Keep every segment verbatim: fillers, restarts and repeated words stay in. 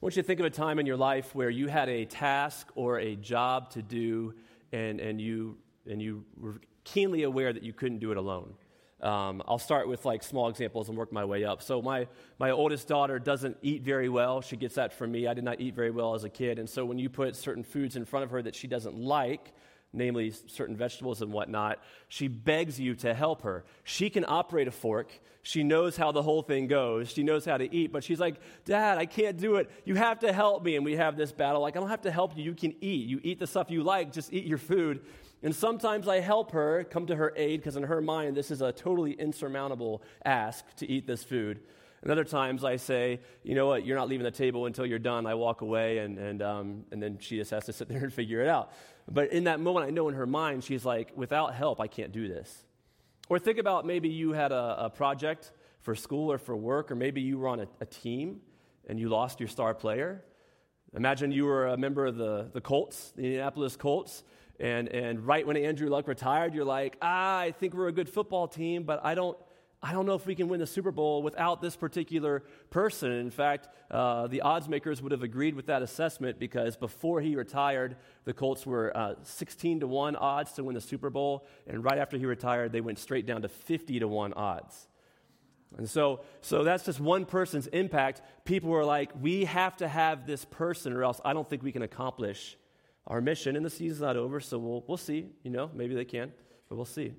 want you to think of a time in your life where you had a task or a job to do, and, and you and you were keenly aware that you couldn't do it alone. Um, I'll start with like small examples and work my way up. So my, my oldest daughter doesn't eat very well. She gets that from me. I did not eat very well as a kid. And so when you put certain foods in front of her that she doesn't like, namely certain vegetables and whatnot, she begs you to help her. She can operate a fork. She knows how the whole thing goes. She knows how to eat. But she's like, Dad, I can't do it. You have to help me. And we have this battle. Like, I don't have to help you. You can eat. You eat the stuff you like. Just eat your food. And sometimes I help her, come to her aid, because in her mind, this is a totally insurmountable ask to eat this food. And other times I say, you know what, you're not leaving the table until you're done. I walk away, and and um, and then she just has to sit there and figure it out. But in that moment, I know in her mind, she's like, without help, I can't do this. Or think about maybe you had a, a project for school or for work, or maybe you were on a, a team and you lost your star player. Imagine you were a member of the, the Colts, the Indianapolis Colts, And and right when Andrew Luck retired, you're like, ah, I think we're a good football team, but I don't I don't know if we can win the Super Bowl without this particular person. In fact, uh, the odds makers would have agreed with that assessment, because before he retired, the Colts were uh, sixteen to one odds to win the Super Bowl, and right after he retired, they went straight down to fifty to one odds. And so, so that's just one person's impact. People were like, we have to have this person, or else I don't think we can accomplish our mission. And the season's not over, so we'll we'll see. You know, maybe they can, but we'll see.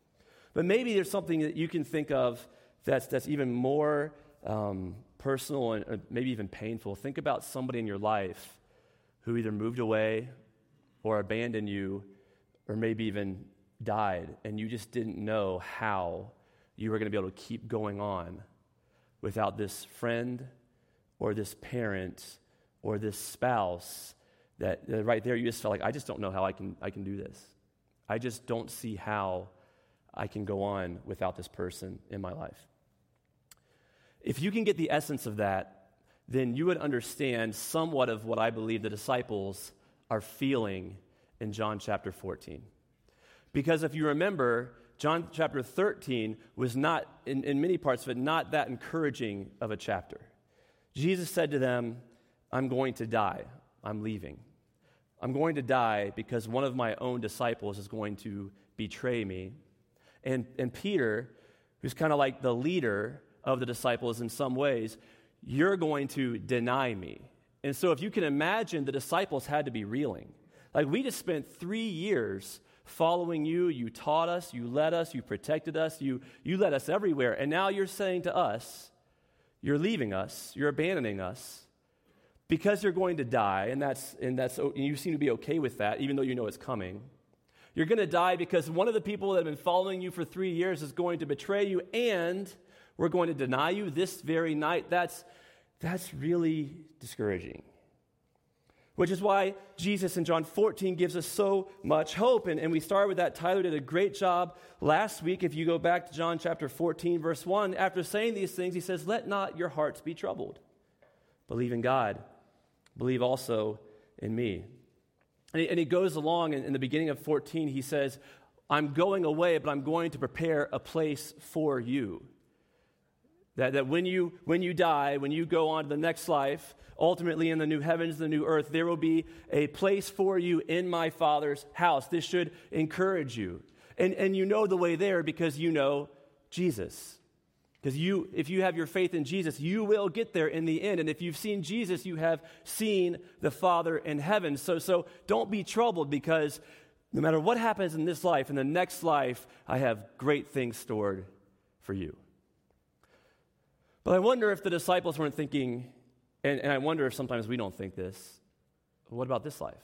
But maybe there's something that you can think of that's that's even more um, personal and or maybe even painful. Think about somebody in your life who either moved away or abandoned you, or maybe even died, and you just didn't know how you were going to be able to keep going on without this friend or this parent or this spouse. That, that right there, you just felt like, I just don't know how I can I can do this. I just don't see how I can go on without this person in my life. If you can get the essence of that, then you would understand somewhat of what I believe the disciples are feeling in John chapter fourteen. Because if you remember, John chapter thirteen was not, in, in many parts of it, not that encouraging of a chapter. Jesus said to them, I'm going to die. I'm leaving. I'm going to die because one of my own disciples is going to betray me. And, and Peter, who's kind of like the leader of the disciples in some ways, you're going to deny me. And so if you can imagine, the disciples had to be reeling. Like, we just spent three years following you. You taught us, you led us, you protected us, you, you led us everywhere. And now you're saying to us, you're leaving us, you're abandoning us. Because you're going to die, and that's and that's and you seem to be okay with that, even though you know it's coming. You're going to die because one of the people that have been following you for three years is going to betray you, and we're going to deny you this very night. That's that's really discouraging. Which is why Jesus in John fourteen gives us so much hope. And, and we start with that. Tyler did a great job last week. If you go back to John chapter fourteen, verse one, after saying these things, he says, let not your hearts be troubled. Believe in God. Believe also in me. And he, and he goes along in, in the beginning of fourteen, he says, I'm going away, but I'm going to prepare a place for you. That, that when you when you die, when you go on to the next life, ultimately in the new heavens, the new earth, there will be a place for you in my Father's house. This should encourage you. And, and you know the way there because you know Jesus. Because you, if you have your faith in Jesus, you will get there in the end. And if you've seen Jesus, you have seen the Father in heaven. So, so don't be troubled, because no matter what happens in this life, in the next life, I have great things stored for you. But I wonder if the disciples weren't thinking, and, and I wonder if sometimes we don't think this, what about this life?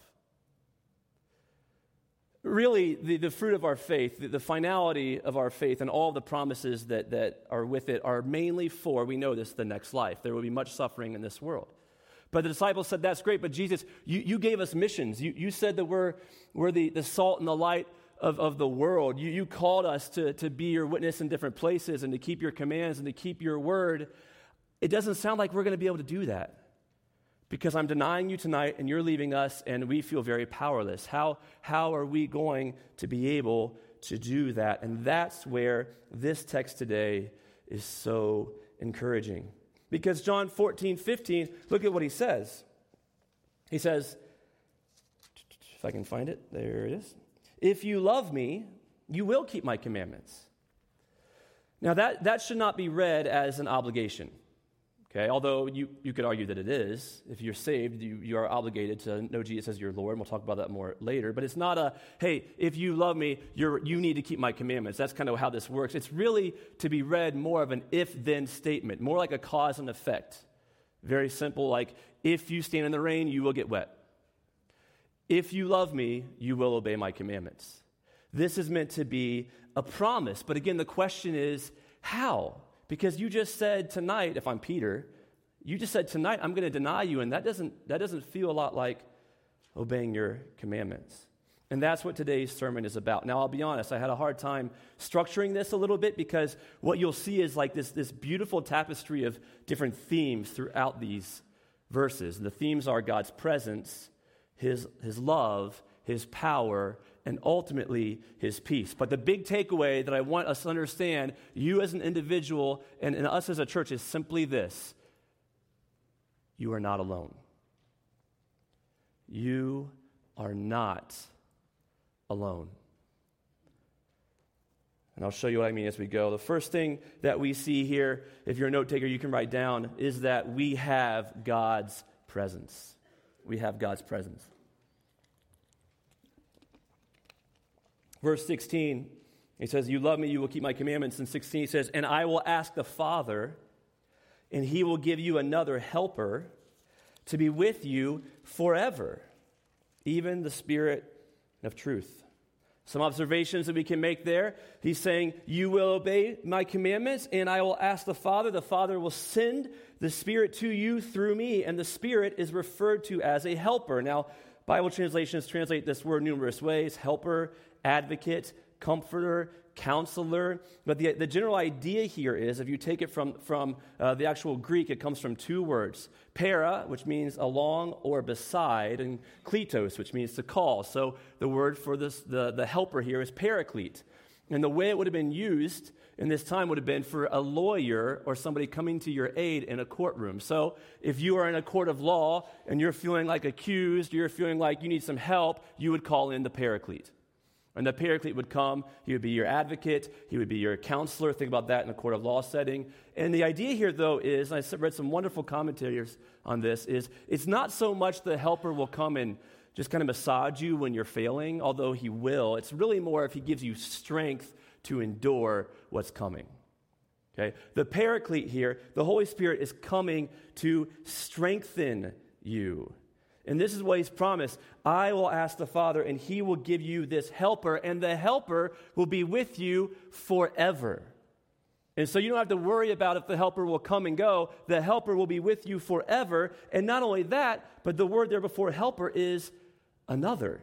Really, the, the fruit of our faith, the, the finality of our faith, and all the promises that, that are with it are mainly for, we know this, the next life. There will be much suffering in this world. But the disciples said, that's great, but Jesus, you, you gave us missions. You, you said that we're, we're the, the salt and the light of, of the world. You, you called us to, to be your witness in different places and to keep your commands and to keep your word. It doesn't sound like we're going to be able to do that. Because I'm denying you tonight, and you're leaving us, and we feel very powerless. How, how are we going to be able to do that? And that's where this text today is so encouraging. Because John fourteen fifteen, look at what he says. He says, if I can find it, there it is. If you love me, you will keep my commandments. Now that, that should not be read as an obligation. Okay, although you, you could argue that it is. If you're saved, you, you are obligated to know Jesus as your Lord, and we'll talk about that more later. But it's not a, hey, if you love me, you're, you need to keep my commandments. That's kind of how this works. It's really to be read more of an if-then statement, more like a cause and effect. Very simple, like, if you stand in the rain, you will get wet. If you love me, you will obey my commandments. This is meant to be a promise. But again, the question is, how? Because you just said tonight, if I'm Peter, you just said tonight, I'm going to deny you, and that doesn't, that doesn't feel a lot like obeying your commandments. And that's what today's sermon is about. Now, I'll be honest, I had a hard time structuring this a little bit because what you'll see is like this, this beautiful tapestry of different themes throughout these verses. The themes are God's presence, his, his love, his power, and ultimately his peace. But the big takeaway that I want us to understand, you as an individual and, and us as a church, is simply this: you are not alone. You are not alone. And I'll show you what I mean as we go. The first thing that we see here, if you're a note taker, you can write down, is that we have God's presence. We have God's presence. Verse sixteen, he says, you love me, you will keep my commandments. And sixteen, he says, and I will ask the Father, and he will give you another helper to be with you forever, even the Spirit of truth. Some observations that we can make there. He's saying, you will obey my commandments, and I will ask the Father. The Father will send the Spirit to you through me, and the Spirit is referred to as a helper. Now, Bible translations translate this word numerous ways: helper, advocate, comforter, counselor. But the, the general idea here is, if you take it from, from uh, the actual Greek, it comes from two words: para, which means along or beside, and kletos, which means to call. So the word for this, the, the helper here is paraclete. And the way it would have been used in this time would have been for a lawyer or somebody coming to your aid in a courtroom. So if you are in a court of law and you're feeling like accused, you're feeling like you need some help, you would call in the paraclete. And the paraclete would come. He would be your advocate. He would be your counselor. Think about that in a court of law setting. And the idea here, though, is, and I read some wonderful commentaries on this, is it's not so much the helper will come and just kind of massage you when you're failing, although he will. It's really more if he gives you strength to endure what's coming. Okay? The paraclete here, the Holy Spirit, is coming to strengthen you. And this is what he's promised. I will ask the Father, and he will give you this helper, and the helper will be with you forever. And so you don't have to worry about if the helper will come and go. The helper will be with you forever. And not only that, but the word there before helper is another.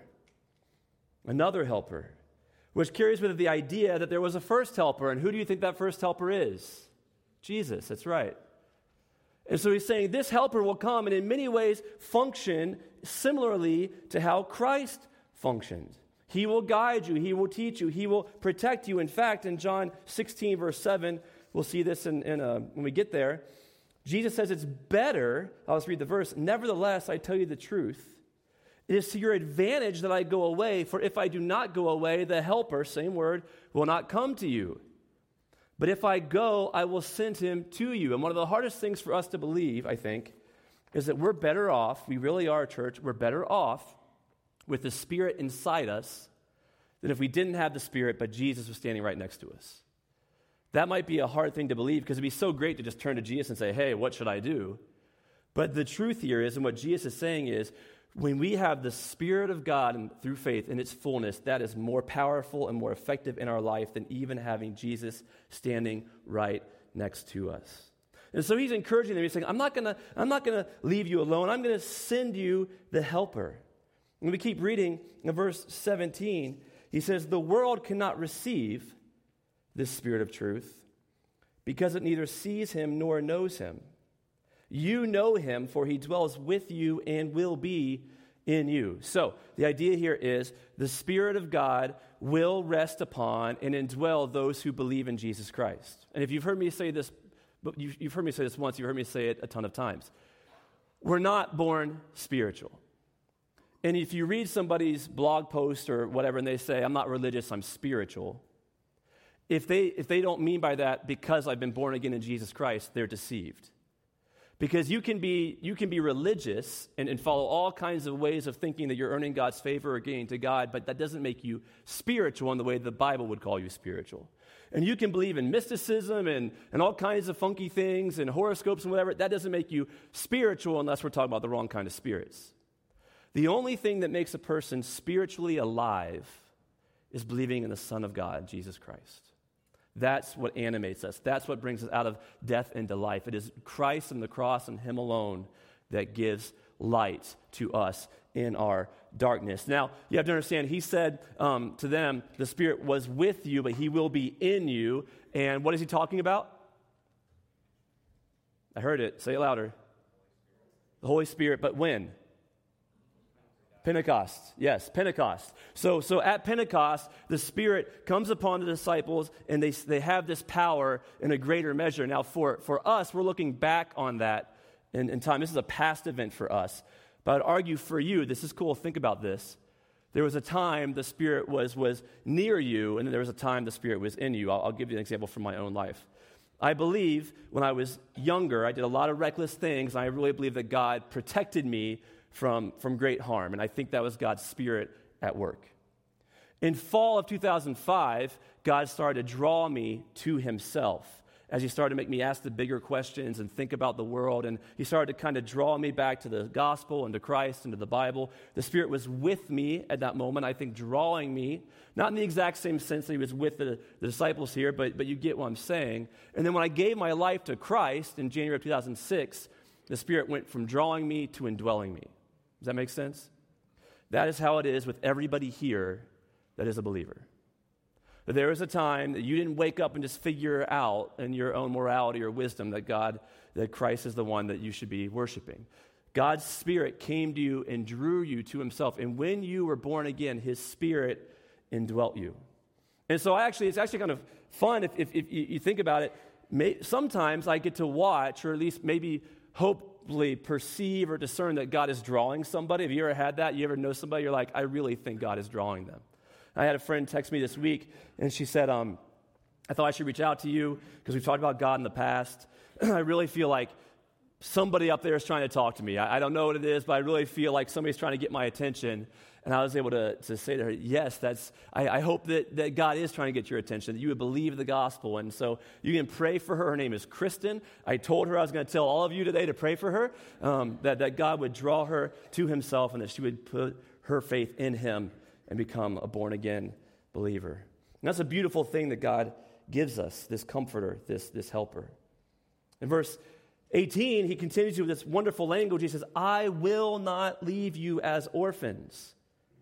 Another helper, which carries with it the idea that there was a first helper. And who do you think that first helper is? Jesus, that's right. And so he's saying this helper will come and in many ways function similarly to how Christ functioned. He will guide you. He will teach you. He will protect you. In fact, in John sixteen, verse seven, we'll see this in, in uh, when we get there. Jesus says it's better, I'll just read the verse, nevertheless, I tell you the truth. It is to your advantage that I go away, for if I do not go away, the helper, same word, will not come to you. But if I go, I will send him to you. And one of the hardest things for us to believe, I think, is that we're better off, we really are a church, we're better off with the Spirit inside us than if we didn't have the Spirit, but Jesus was standing right next to us. That might be a hard thing to believe because it'd be so great to just turn to Jesus and say, hey, what should I do? But the truth here is, and what Jesus is saying is, when we have the Spirit of God and through faith in its fullness, that is more powerful and more effective in our life than even having Jesus standing right next to us. And so he's encouraging them. He's saying, I'm not gonna, I'm not gonna leave you alone. I'm gonna send you the helper. And we keep reading in verse seventeen. He says, the world cannot receive this Spirit of truth because it neither sees him nor knows him. You know him, for he dwells with you and will be in you. So the idea here is the Spirit of God will rest upon and indwell those who believe in Jesus Christ. And if you've heard me say this but you, you've heard me say this once, you've heard me say it a ton of times. We're not born spiritual. And if you read somebody's blog post or whatever, and they say, I'm not religious, I'm spiritual, if they, if they don't mean by that, because I've been born again in Jesus Christ, they're deceived. Because you can be, you can be religious and, and follow all kinds of ways of thinking that you're earning God's favor or getting to God, but that doesn't make you spiritual in the way the Bible would call you spiritual. And you can believe in mysticism and, and all kinds of funky things and horoscopes and whatever. That doesn't make you spiritual unless we're talking about the wrong kind of spirits. The only thing that makes a person spiritually alive is believing in the Son of God, Jesus Christ. That's what animates us. That's what brings us out of death into life. It is Christ and the cross and Him alone that gives light to us in our darkness. Now, you have to understand, He said um, to them, the Spirit was with you, but He will be in you. And what is He talking about? I heard it. Say it louder. The Holy Spirit, but when? Pentecost, yes, Pentecost. So, so at Pentecost, the Spirit comes upon the disciples, and they they have this power in a greater measure. Now, for, for us, we're looking back on that in, in time. This is a past event for us. But I'd argue for you, this is cool, think about this. There was a time the Spirit was, was near you, and then there was a time the Spirit was in you. I'll, I'll give you an example from my own life. I believe when I was younger, I did a lot of reckless things, and I really believe that God protected me From, from great harm, and I think that was God's Spirit at work. In fall of two thousand five, God started to draw me to Himself as He started to make me ask the bigger questions and think about the world, and He started to kind of draw me back to the gospel and to Christ and to the Bible. The Spirit was with me at that moment, I think drawing me, not in the exact same sense that He was with the, the disciples here, but, but you get what I'm saying. And then when I gave my life to Christ in January of two thousand six, the Spirit went from drawing me to indwelling me. Does that make sense? That is how it is with everybody here that is a believer. There is a time that you didn't wake up and just figure out in your own morality or wisdom that God, that Christ is the one that you should be worshiping. God's Spirit came to you and drew you to Himself. And when you were born again, His Spirit indwelt you. And so I actually, it's actually kind of fun if, if, if you think about it. May, sometimes I get to watch, or at least maybe hope, perceive or discern that God is drawing somebody. Have you ever had that? You ever know somebody, you're like, I really think God is drawing them. I had a friend text me this week, and she said, um, I thought I should reach out to you because we've talked about God in the past. I really feel like somebody up there is trying to talk to me. I, I don't know what it is, but I really feel like somebody's trying to get my attention. And I was able to, to say to her, yes, that's. I, I hope that, that God is trying to get your attention, that you would believe the gospel. And so you can pray for her. Her name is Kristen. I told her I was going to tell all of you today to pray for her, um, that, that God would draw her to Himself and that she would put her faith in Him and become a born-again believer. And that's a beautiful thing that God gives us, this comforter, this, this helper. In verse eighteen, He continues with this wonderful language. He says, I will not leave you as orphans.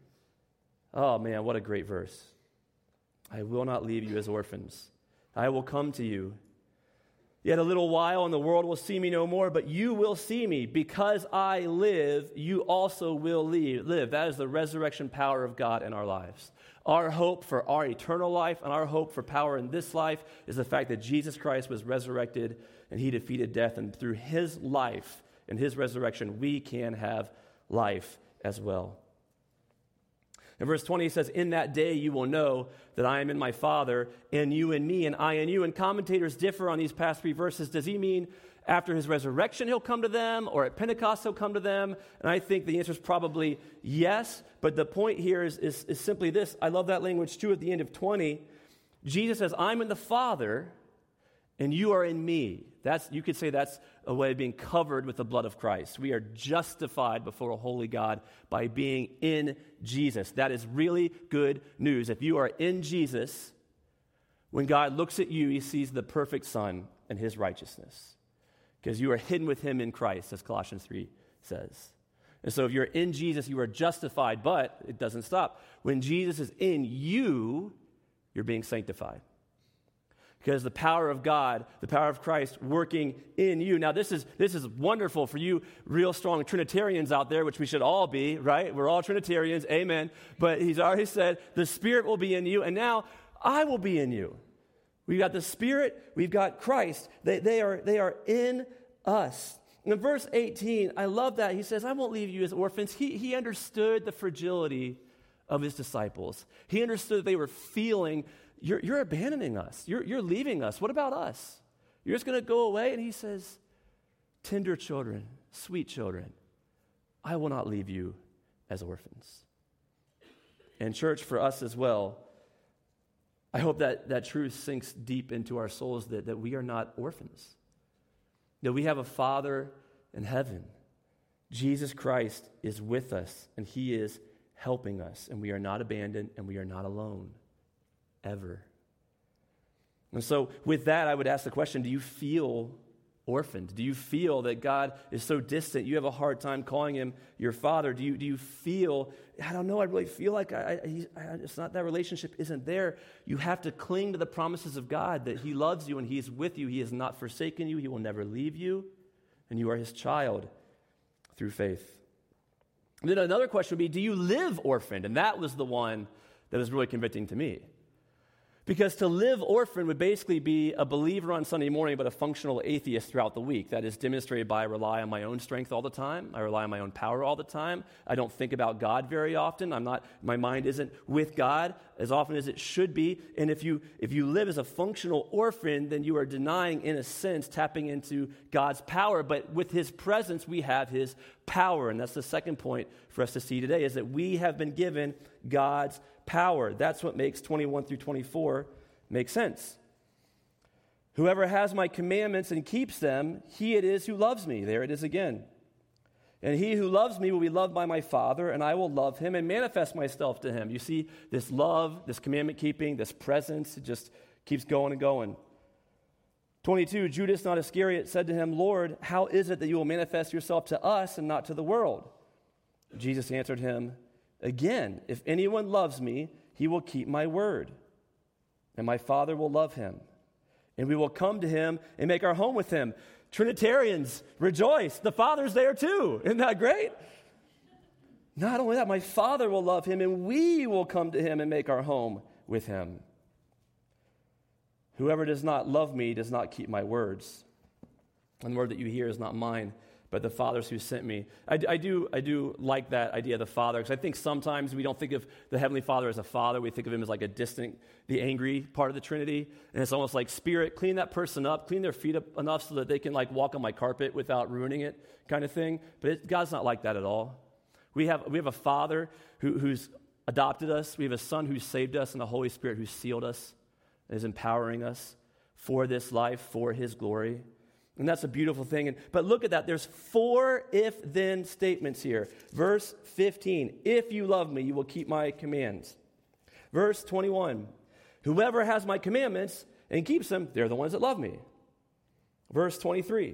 Oh, man, what a great verse. I will not leave you as orphans. I will come to you. Yet a little while, and the world will see me no more, but you will see me. Because I live, you also will live. That is the resurrection power of God in our lives. Our hope for our eternal life and our hope for power in this life is the fact that Jesus Christ was resurrected and He defeated death. And through His life and His resurrection, we can have life as well. In verse twenty, He says, in that day you will know that I am in my Father, and you in me, and I in you. And commentators differ on these past three verses. Does He mean after His resurrection He'll come to them, or at Pentecost He'll come to them? And I think the answer is probably yes. But the point here is, is, is simply this. I love that language too at the end of twenty. Jesus says, I'm in the Father, and you are in me. That's, you could say that's a way of being covered with the blood of Christ. We are justified before a holy God by being in Jesus. That is really good news. If you are in Jesus, when God looks at you, He sees the perfect Son and His righteousness. Because you are hidden with Him in Christ, as Colossians three says. And so if you're in Jesus, you are justified, but it doesn't stop. When Jesus is in you, you're being sanctified. Because the power of God, the power of Christ working in you. Now, this is this is wonderful for you real strong Trinitarians out there, which we should all be, right? We're all Trinitarians, amen. But He's already said, the Spirit will be in you, and now I will be in you. We've got the Spirit, we've got Christ. They, they, are, they are in us. And in verse eighteen, I love that. He says, I won't leave you as orphans. He, he understood the fragility of his disciples. He understood that they were feeling, you're, you're abandoning us. You're, you're leaving us. What about us? You're just going to go away? And he says, tender children, sweet children, I will not leave you as orphans. And church, for us as well, I hope that that truth sinks deep into our souls, that, that we are not orphans, that we have a Father in heaven. Jesus Christ is with us, and he is helping us, and we are not abandoned, and we are not alone, ever. And so with that, I would ask the question, do you feel orphaned? Do you feel that God is so distant, you have a hard time calling him your Father? Do you, do you feel, I don't know, I really feel like I, I, he, I, it's not, that relationship isn't there. You have to cling to the promises of God that he loves you and he is with you. He has not forsaken you. He will never leave you, and you are his child through faith. And then another question would be, do you live orphaned? And that was the one that was really convicting to me. Because to live orphaned would basically be a believer on Sunday morning, but a functional atheist throughout the week. That is demonstrated by I rely on my own strength all the time. I rely on my own power all the time. I don't think about God very often. I'm not. My mind isn't with God as often as it should be. And if you if you live as a functional orphan, then you are denying, in a sense, tapping into God's power. But with his presence, we have his power. And that's the second point for us to see today, is that we have been given God's power. That's what makes twenty-one through twenty-four make sense. Whoever has my commandments and keeps them, he it is who loves me. There it is again. And he who loves me will be loved by my Father, and I will love him and manifest myself to him. You see, this love, this commandment keeping, this presence, it just keeps going and going. twenty-two, Judas, not Iscariot, said to him, Lord, how is it that you will manifest yourself to us and not to the world? Jesus answered him, again, if anyone loves me, he will keep my word, and my Father will love him, and we will come to him and make our home with him. Trinitarians, rejoice. The Father's there too. Isn't that great? Not only that, my Father will love him, and we will come to him and make our home with him. Whoever does not love me does not keep my words. And the word that you hear is not mine, but the Father's who sent me. I, I do I do like that idea of the Father, because I think sometimes we don't think of the Heavenly Father as a father. We think of him as like a distant, the angry part of the Trinity. And it's almost like, Spirit, clean that person up, clean their feet up enough so that they can like walk on my carpet without ruining it, kind of thing. But it, God's not like that at all. We have we have a Father who, who's adopted us. We have a Son who saved us, and a Holy Spirit who sealed us and is empowering us for this life, for his glory. And that's a beautiful thing. And, but look at that. There's four if-then statements here. Verse fifteen, if you love me, you will keep my commands. Verse twenty-one, whoever has my commandments and keeps them, they're the ones that love me. Verse twenty-three,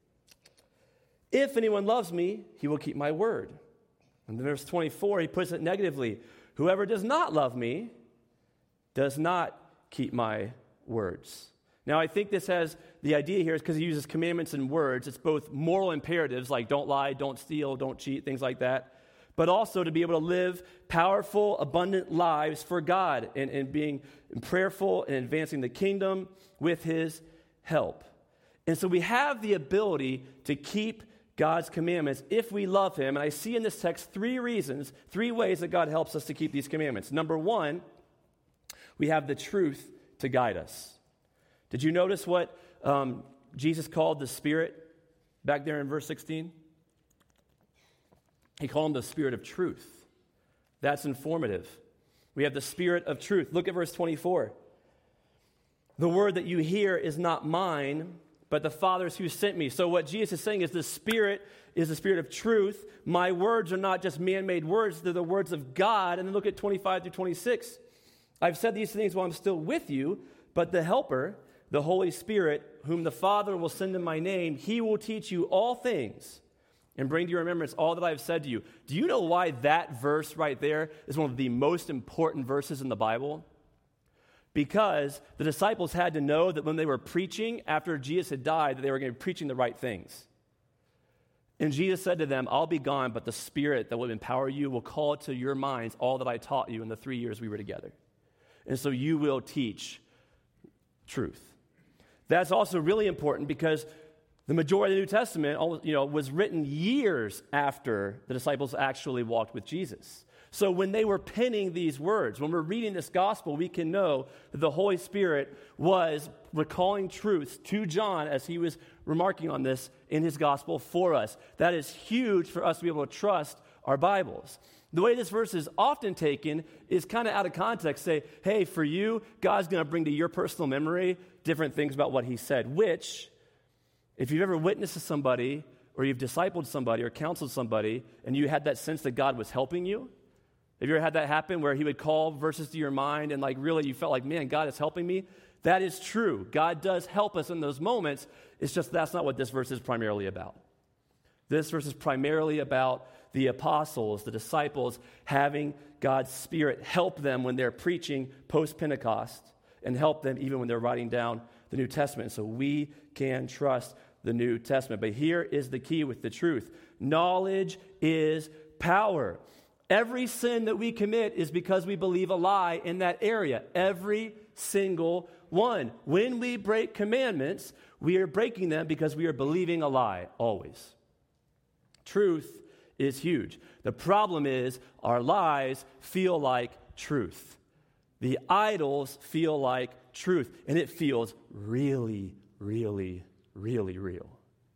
if anyone loves me, he will keep my word. And then verse twenty-four, he puts it negatively. Whoever does not love me does not keep my words. Now, I think this has, the idea here is because he uses commandments and words. It's both moral imperatives, like don't lie, don't steal, don't cheat, things like that, but also to be able to live powerful, abundant lives for God and, and being prayerful and advancing the kingdom with his help. And so we have the ability to keep God's commandments if we love him. And I see in this text three reasons, three ways that God helps us to keep these commandments. Number one, we have the truth to guide us. Did you notice what um, Jesus called the Spirit back there in verse sixteen? He called him the Spirit of truth. That's informative. We have the Spirit of truth. Look at verse twenty-four. The word that you hear is not mine, but the Father's who sent me. So what Jesus is saying is the Spirit is the Spirit of truth. My words are not just man-made words. They're the words of God. And then look at twenty-five through twenty-six. I've said these things while I'm still with you, but the Helper, the Holy Spirit, whom the Father will send in my name, he will teach you all things and bring to your remembrance all that I have said to you. Do you know why that verse right there is one of the most important verses in the Bible? Because the disciples had to know that when they were preaching after Jesus had died, that they were going to be preaching the right things. And Jesus said to them, I'll be gone, but the Spirit that will empower you will call to your minds all that I taught you in the three years we were together. And so you will teach truth. That's also really important because the majority of the New Testament, you know, was written years after the disciples actually walked with Jesus. So when they were penning these words, when we're reading this gospel, we can know that the Holy Spirit was recalling truths to John as he was remarking on this in his gospel for us. That is huge for us to be able to trust our Bibles. The way this verse is often taken is kind of out of context. Say, hey, for you, God's going to bring to your personal memory different things about what he said, which, if you've ever witnessed to somebody or you've discipled somebody or counseled somebody and you had that sense that God was helping you, have you ever had that happen where he would call verses to your mind and like really you felt like, man, God is helping me? That is true. God does help us in those moments. It's just that's not what this verse is primarily about. This verse is primarily about the apostles, the disciples, having God's Spirit help them when they're preaching post-Pentecost and help them even when they're writing down the New Testament. So we can trust the New Testament. But here is the key with the truth. Knowledge is power. Every sin that we commit is because we believe a lie in that area. Every single one. When we break commandments, we are breaking them because we are believing a lie, always. Truth is huge. The problem is our lies feel like truth. The idols feel like truth, and it feels really, really, really real.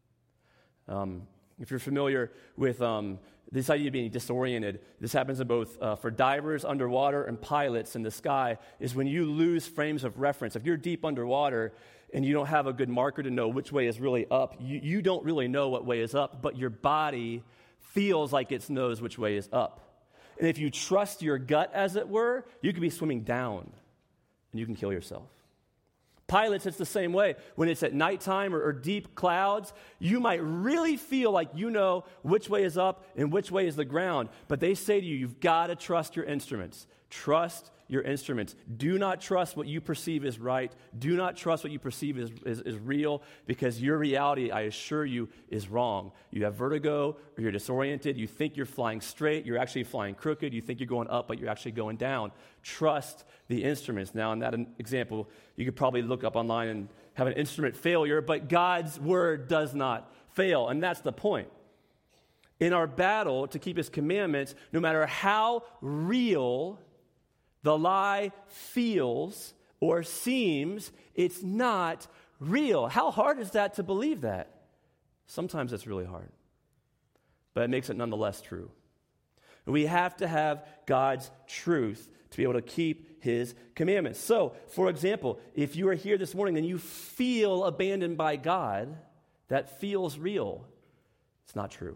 Um, if you're familiar with um, this idea of being disoriented, this happens in both uh, for divers underwater and pilots in the sky, is when you lose frames of reference. If you're deep underwater and you don't have a good marker to know which way is really up, you, you don't really know what way is up, but your body feels like it knows which way is up. And if you trust your gut, as it were, you could be swimming down and you can kill yourself. Pilots, it's the same way. When it's at nighttime or, or deep clouds, you might really feel like you know which way is up and which way is the ground. But they say to you, you've got to trust your instruments. Trust your instruments. Do not trust what you perceive is right. Do not trust what you perceive is, is, is real, because your reality, I assure you, is wrong. You have vertigo or you're disoriented. You think you're flying straight. You're actually flying crooked. You think you're going up, but you're actually going down. Trust the instruments. Now, in that example, you could probably look up online and have an instrument failure, but God's word does not fail, and that's the point. In our battle to keep his commandments, no matter how real the lie feels or seems, it's not real. How hard is that to believe that? Sometimes it's really hard, but it makes it nonetheless true. We have to have God's truth to be able to keep his commandments. So, for example, if you are here this morning and you feel abandoned by God, that feels real. It's not true.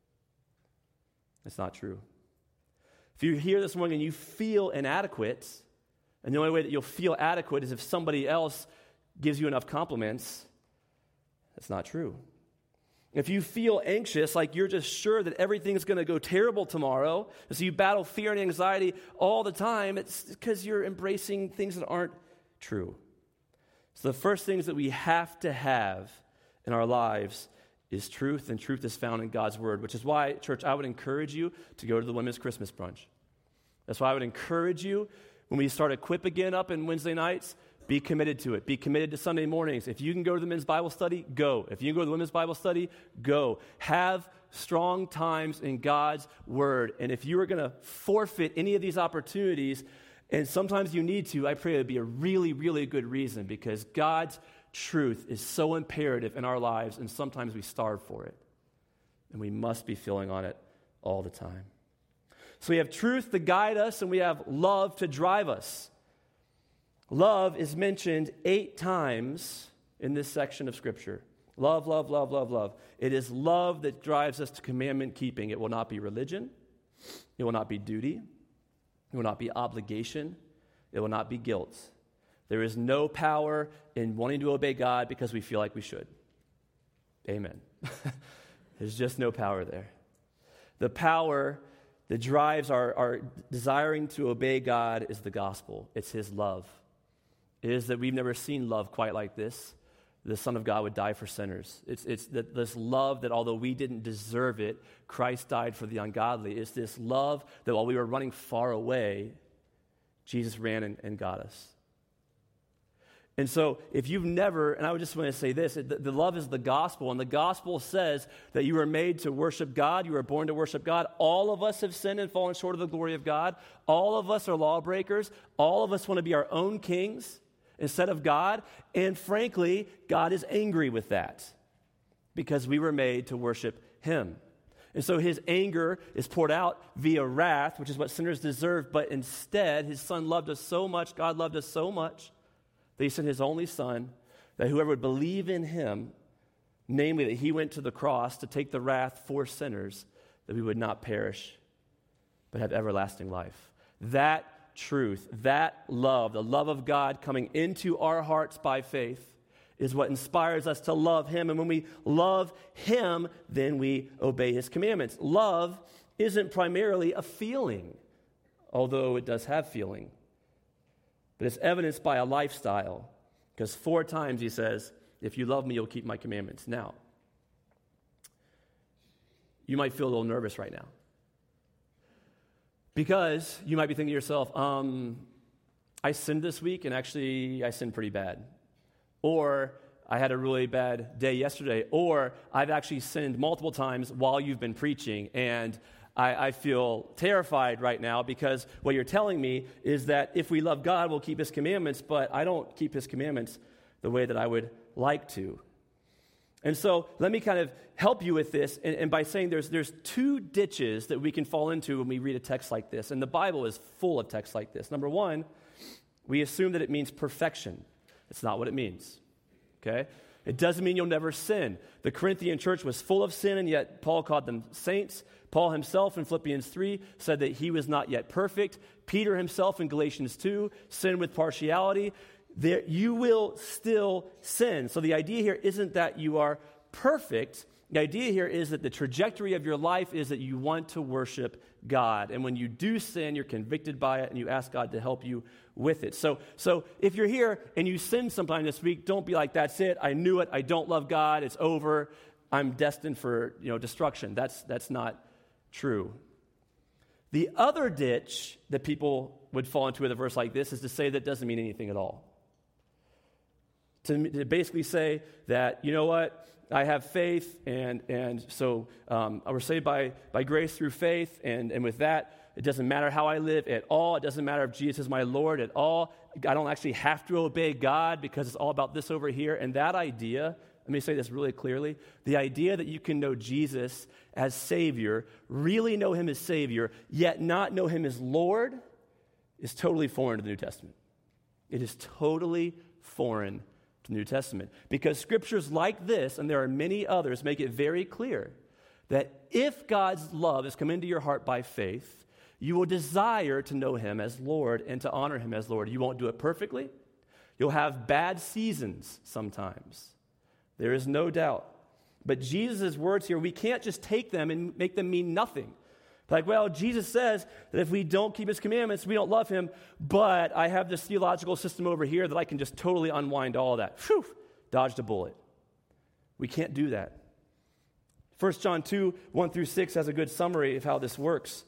It's not true. If you're here this morning and you feel inadequate, and the only way that you'll feel adequate is if somebody else gives you enough compliments, that's not true. If you feel anxious, like you're just sure that everything's going to go terrible tomorrow, and so you battle fear and anxiety all the time, it's because you're embracing things that aren't true. So the first things that we have to have in our lives is truth, and truth is found in God's word, which is why, church, I would encourage you to go to the women's Christmas brunch. That's why I would encourage you, when we start Equip again up in Wednesday nights, be committed to it. Be committed to Sunday mornings. If you can go to the men's Bible study, go. If you can go to the women's Bible study, go. Have strong times in God's word. And if you are going to forfeit any of these opportunities, and sometimes you need to, I pray it would be a really, really good reason, because God's truth is so imperative in our lives, and sometimes we starve for it. And we must be feeling on it all the time. So we have truth to guide us, and we have love to drive us. Love is mentioned eight times in this section of Scripture. Love, love, love, love, love. It is love that drives us to commandment keeping. It will not be religion. It will not be duty. It will not be obligation. It will not be guilt. There is no power in wanting to obey God because we feel like we should. Amen. There's just no power there. The power that drives our, our desiring to obey God is the gospel. It's his love. It is that we've never seen love quite like this. The Son of God would die for sinners. It's, it's that this love that although we didn't deserve it, Christ died for the ungodly. It's this love that while we were running far away, Jesus ran and, and got us. And so if you've never, and I would just want to say this, the, the love is the gospel, and the gospel says that you were made to worship God, you were born to worship God. All of us have sinned and fallen short of the glory of God. All of us are lawbreakers. All of us want to be our own kings instead of God. And frankly, God is angry with that because we were made to worship him. And so his anger is poured out via wrath, which is what sinners deserve, but instead his son loved us so much, God loved us so much, that he sent his only son, that whoever would believe in him, namely that he went to the cross to take the wrath for sinners, that we would not perish, but have everlasting life. That truth, that love, the love of God coming into our hearts by faith, is what inspires us to love him. And when we love him, then we obey his commandments. Love isn't primarily a feeling, although it does have feeling. But it's evidenced by a lifestyle, because four times he says, if you love me, you'll keep my commandments. Now, you might feel a little nervous right now, because you might be thinking to yourself, um, I sinned this week, and actually I sinned pretty bad. Or I had a really bad day yesterday. Or I've actually sinned multiple times while you've been preaching, and I, I feel terrified right now because what you're telling me is that if we love God, we'll keep his commandments, but I don't keep his commandments the way that I would like to. And so let me kind of help you with this, and, and by saying there's, there's two ditches that we can fall into when we read a text like this, and the Bible is full of texts like this. Number one, we assume that it means perfection. It's not what it means, okay? It doesn't mean you'll never sin. The Corinthian church was full of sin, and yet Paul called them saints. Paul himself in Philippians three said that he was not yet perfect. Peter himself in Galatians two, sin with partiality. There, you will still sin. So the idea here isn't that you are perfect. The idea here is that the trajectory of your life is that you want to worship God. And when you do sin, you're convicted by it, and you ask God to help you with it. So, so if you're here and you sin sometime this week, don't be like, that's it, I knew it, I don't love God, it's over, I'm destined for, you know, destruction. That's, that's not true. The other ditch that people would fall into with a verse like this is to say that doesn't mean anything at all. To, to basically say that, you know what, I have faith, and and so um, we're saved by, by grace through faith, and, and with that, it doesn't matter how I live at all. It doesn't matter if Jesus is my Lord at all. I don't actually have to obey God because it's all about this over here. And that idea, let me say this really clearly, the idea that you can know Jesus as Savior, really know him as Savior, yet not know him as Lord, is totally foreign to the New Testament. It is totally foreign to the New Testament. Because scriptures like this, and there are many others, make it very clear that if God's love has come into your heart by faith, you will desire to know him as Lord and to honor him as Lord. You won't do it perfectly. You'll have bad seasons sometimes. There is no doubt. But Jesus' words here, we can't just take them and make them mean nothing. Like, well, Jesus says that if we don't keep his commandments, we don't love him, but I have this theological system over here that I can just totally unwind all of that. Phew, dodged a bullet. We can't do that. First John two, one through six has a good summary of how this works.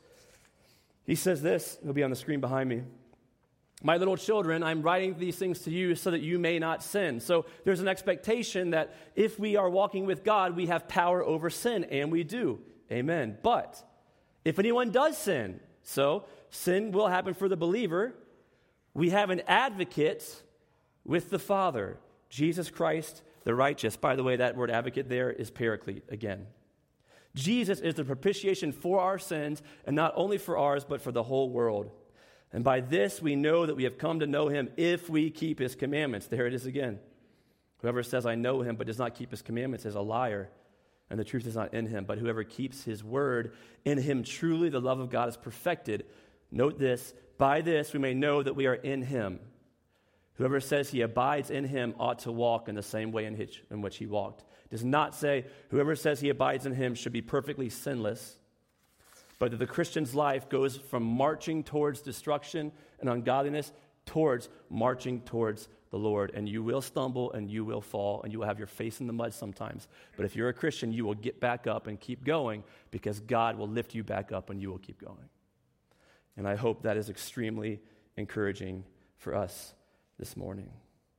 He says this, it'll be on the screen behind me. My little children, I'm writing these things to you so that you may not sin. So there's an expectation that if we are walking with God, we have power over sin, and we do. Amen. But if anyone does sin, so sin will happen for the believer, we have an advocate with the Father, Jesus Christ the righteous. By the way, that word advocate there is paraclete again. Jesus is the propitiation for our sins, and not only for ours, but for the whole world. And by this we know that we have come to know him if we keep his commandments. There it is again. Whoever says, I know him, but does not keep his commandments is a liar, and the truth is not in him. But whoever keeps his word, in him truly the love of God is perfected. Note this, by this we may know that we are in him. Whoever says he abides in him ought to walk in the same way in which, in which he walked. It does not say whoever says he abides in him should be perfectly sinless, but that the Christian's life goes from marching towards destruction and ungodliness towards marching towards the Lord. And you will stumble and you will fall and you will have your face in the mud sometimes. But if you're a Christian, you will get back up and keep going because God will lift you back up and you will keep going. And I hope that is extremely encouraging for us this morning.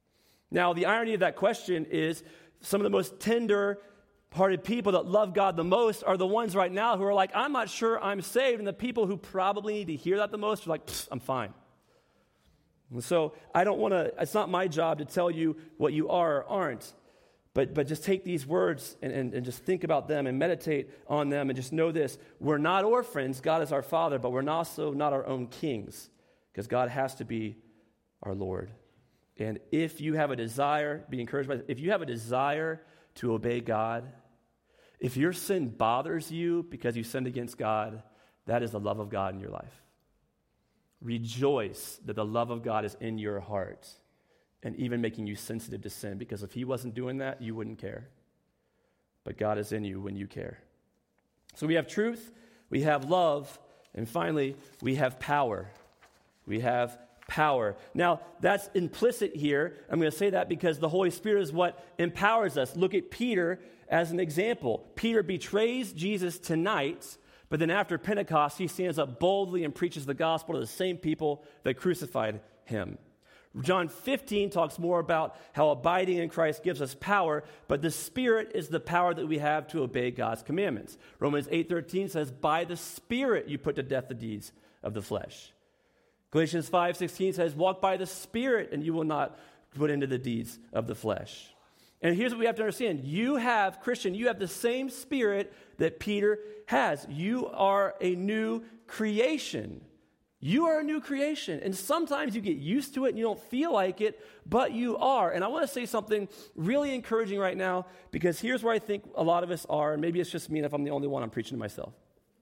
Now, the irony of that question is some of the most tender-hearted people that love God the most are the ones right now who are like, I'm not sure I'm saved. And the people who probably need to hear that the most are like, I'm fine. And so I don't want to, it's not my job to tell you what you are or aren't. But but just take these words and, and, and just think about them and meditate on them and just know this. We're not orphans. God is our Father, but we're also not our own kings because God has to be our Lord. And if you have a desire, be encouraged by this, if you have a desire to obey God, if your sin bothers you because you sinned against God, that is the love of God in your life. Rejoice that the love of God is in your heart. And even making you sensitive to sin, because if he wasn't doing that, you wouldn't care. But God is in you when you care. So we have truth, we have love, and finally, we have power. We have power. Now, that's implicit here. I'm going to say that because the Holy Spirit is what empowers us. Look at Peter as an example. Peter betrays Jesus tonight, but then after Pentecost, he stands up boldly and preaches the gospel to the same people that crucified him. John fifteen talks more about how abiding in Christ gives us power, but the Spirit is the power that we have to obey God's commandments. Romans eight thirteen says, by the Spirit you put to death the deeds of the flesh. Galatians five sixteen says, walk by the Spirit and you will not put into the deeds of the flesh. And here's what we have to understand. You have, Christian, you have the same Spirit that Peter has. You are a new creation. You are a new creation, and sometimes you get used to it and you don't feel like it, but you are. And I want to say something really encouraging right now, because here's where I think a lot of us are, and maybe it's just me, and if I'm the only one, I'm preaching to myself.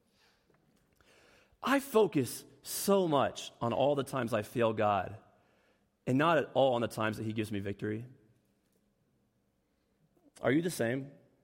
I focus so much on all the times I fail God, and not at all on the times that he gives me victory. Are you the same?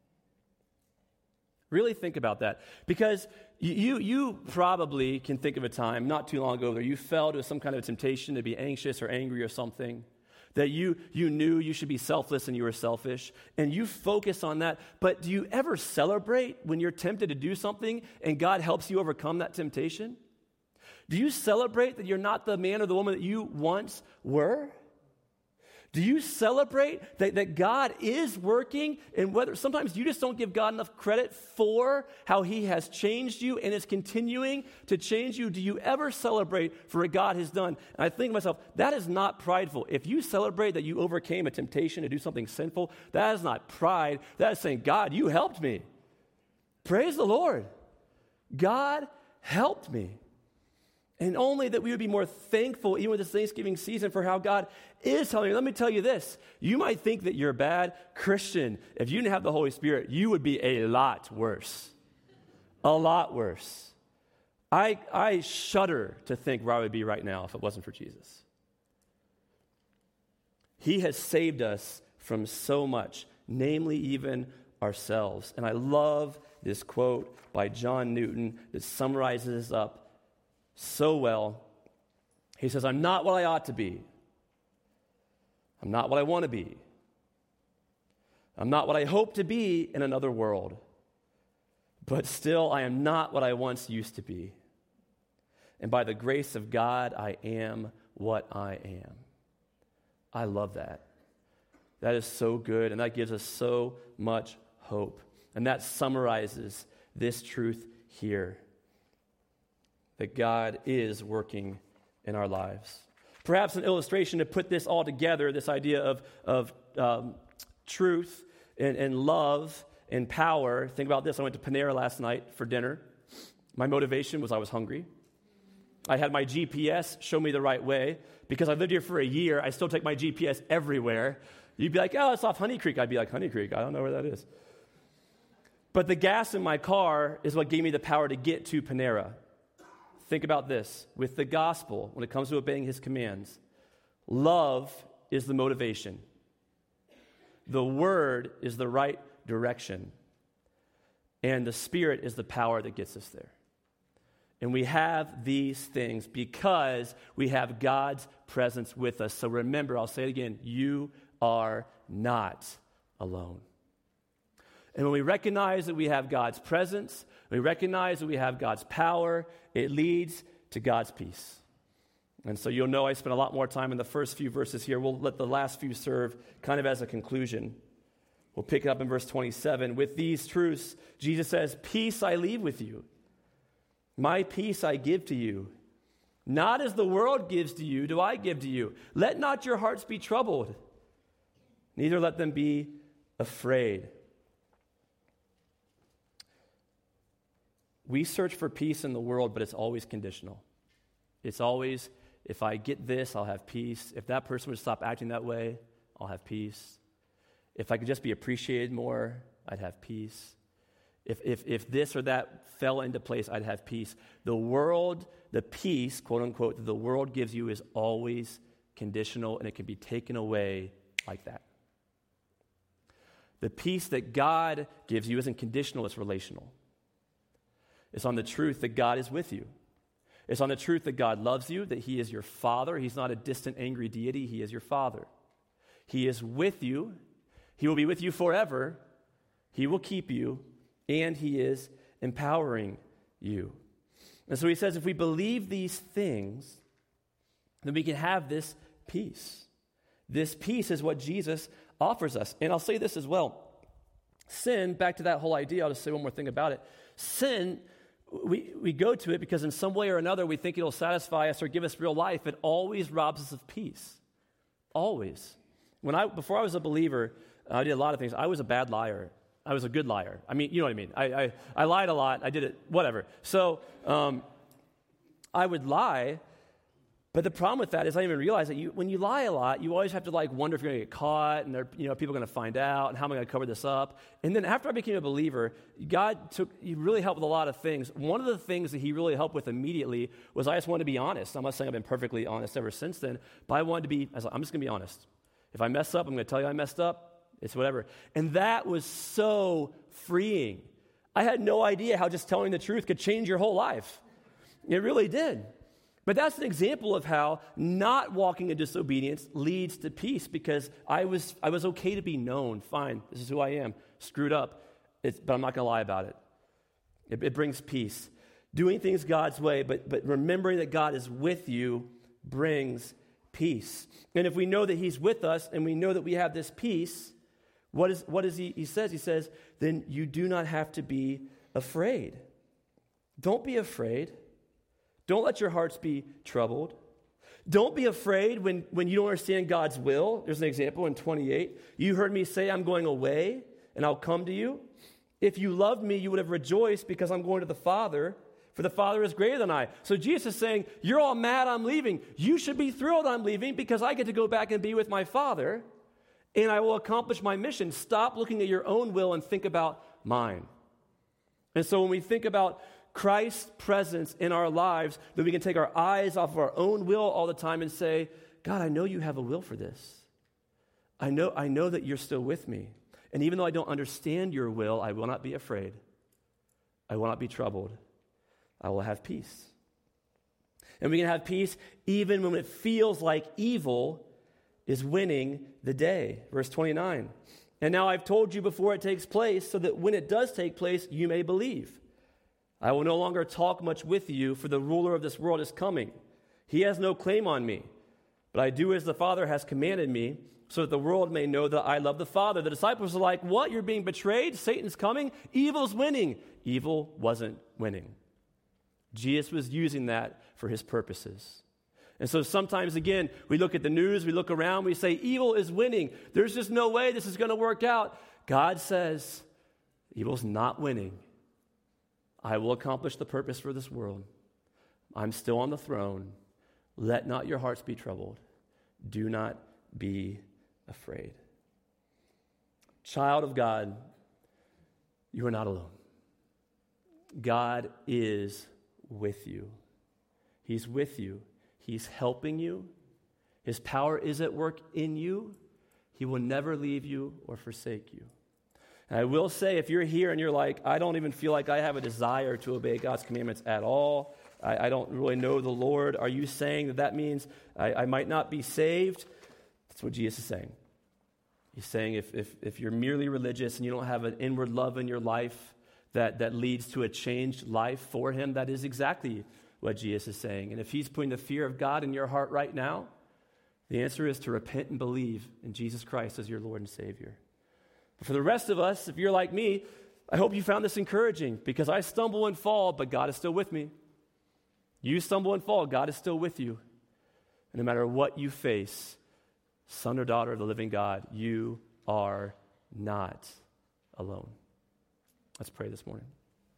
Really think about that, because you you probably can think of a time not too long ago where you fell to some kind of temptation to be anxious or angry or something, that you you knew you should be selfless and you were selfish, and you focus on that. But do you ever celebrate when you're tempted to do something and God helps you overcome that temptation? Do you celebrate that you're not the man or the woman that you once were? Do you celebrate that, that God is working, and whether sometimes you just don't give God enough credit for how he has changed you and is continuing to change you? Do you ever celebrate for what God has done? And I think to myself, that is not prideful. If you celebrate that you overcame a temptation to do something sinful, that is not pride. That is saying, God, you helped me. Praise the Lord. God helped me. And only that we would be more thankful, even with this Thanksgiving season, for how God is helping you. Let me tell you this. You might think that you're a bad Christian. If you didn't have the Holy Spirit, you would be a lot worse. A lot worse. I, I shudder to think where I would be right now if it wasn't for Jesus. He has saved us from so much, namely even ourselves. And I love this quote by John Newton that summarizes up so well. He says, I'm not what I ought to be. I'm not what I want to be. I'm not what I hope to be in another world. But still, I am not what I once used to be. And by the grace of God, I am what I am. I love that. That is so good, and that gives us so much hope. And that summarizes this truth here, that God is working in our lives. Perhaps an illustration to put this all together, this idea of, of um, truth and, and love and power. Think about this. I went to Panera last night for dinner. My motivation was I was hungry. I had my G P S show me the right way. Because I lived here for a year, I still take my G P S everywhere. You'd be like, oh, it's off Honey Creek. I'd be like, Honey Creek? I don't know where that is. But the gas in my car is what gave me the power to get to Panera. Think about this. With the gospel, when it comes to obeying his commands, love is the motivation. The word is the right direction. And the Spirit is the power that gets us there. And we have these things because we have God's presence with us. So remember, I'll say it again, you are not alone. And when we recognize that we have God's presence, we recognize that we have God's power, it leads to God's peace. And so you'll know I spent a lot more time in the first few verses here. We'll let the last few serve kind of as a conclusion. We'll pick it up in verse twenty-seven. With these truths, Jesus says, peace I leave with you. My peace I give to you. Not as the world gives to you, do I give to you. Let not your hearts be troubled, neither let them be afraid. We search for peace in the world, but it's always conditional. It's always, if I get this, I'll have peace. If that person would stop acting that way, I'll have peace. If I could just be appreciated more, I'd have peace. If, if, if this or that fell into place, I'd have peace. The world, the peace, quote unquote, that the world gives you is always conditional, and it can be taken away like that. The peace that God gives you isn't conditional, it's relational. It's on the truth that God is with you. It's on the truth that God loves you, that he is your father. He's not a distant, angry deity. He is your father. He is with you. He will be with you forever. He will keep you, and he is empowering you. And so he says, if we believe these things, then we can have this peace. This peace is what Jesus offers us. And I'll say this as well. Sin, back to that whole idea, I'll just say one more thing about it. Sin, we, we go to it because in some way or another we think it'll satisfy us or give us real life. It always robs us of peace. Always. When I before I was a believer, I did a lot of things. I was a bad liar. I was a good liar. I mean, you know what I mean. I I, I lied a lot. I did it, whatever. So um, I would lie, but the problem with that is I didn't even realize that you, when you lie a lot, you always have to like wonder if you're going to get caught, and there, you know, people are going to find out, and how am I going to cover this up? And then after I became a believer, God took, he really helped with a lot of things. One of the things that he really helped with immediately was I just wanted to be honest. I'm not saying I've been perfectly honest ever since then, but I wanted to be, I was like, I'm just going to be honest. If I mess up, I'm going to tell you I messed up. It's whatever. And that was so freeing. I had no idea how just telling the truth could change your whole life. It really did. But that's an example of how not walking in disobedience leads to peace, because I was I was okay to be known. Fine, this is who I am. Screwed up, it's, but I'm not going to lie about it. it. It brings peace. Doing things God's way, but but remembering that God is with you brings peace. And if we know that he's with us and we know that we have this peace, what is what is he he says? He says, then you do not have to be afraid. Don't be afraid. Don't let your hearts be troubled. Don't be afraid when, when you don't understand God's will. There's an example in twenty-eight. You heard me say, I'm going away, and I'll come to you. If you loved me, you would have rejoiced because I'm going to the Father, for the Father is greater than I. So Jesus is saying, you're all mad I'm leaving. You should be thrilled I'm leaving because I get to go back and be with my Father, and I will accomplish my mission. Stop looking at your own will and think about mine. And so when we think about Christ's presence in our lives, that we can take our eyes off of our own will all the time and say, God, I know you have a will for this. I know, I know that you're still with me. And even though I don't understand your will, I will not be afraid. I will not be troubled. I will have peace. And we can have peace even when it feels like evil is winning the day. Verse twenty-nine. And now I've told you before it takes place, so that when it does take place, you may believe. I will no longer talk much with you, for the ruler of this world is coming. He has no claim on me, but I do as the Father has commanded me, so that the world may know that I love the Father. The disciples are like, what? You're being betrayed? Satan's coming? Evil's winning. Evil wasn't winning. Jesus was using that for his purposes. And so sometimes, again, we look at the news, we look around, we say, evil is winning. There's just no way this is going to work out. God says, evil's not winning. I will accomplish the purpose for this world. I'm still on the throne. Let not your hearts be troubled. Do not be afraid. Child of God, you are not alone. God is with you. He's with you. He's helping you. His power is at work in you. He will never leave you or forsake you. And I will say, if you're here and you're like, I don't even feel like I have a desire to obey God's commandments at all, I, I don't really know the Lord, are you saying that that means I, I might not be saved? That's what Jesus is saying. He's saying if, if, if you're merely religious and you don't have an inward love in your life that, that leads to a changed life for him, that is exactly what Jesus is saying. And if he's putting the fear of God in your heart right now, the answer is to repent and believe in Jesus Christ as your Lord and Savior. But for the rest of us, if you're like me, I hope you found this encouraging, because I stumble and fall, but God is still with me. You stumble and fall, God is still with you. And no matter what you face, son or daughter of the living God, you are not alone. Let's pray this morning.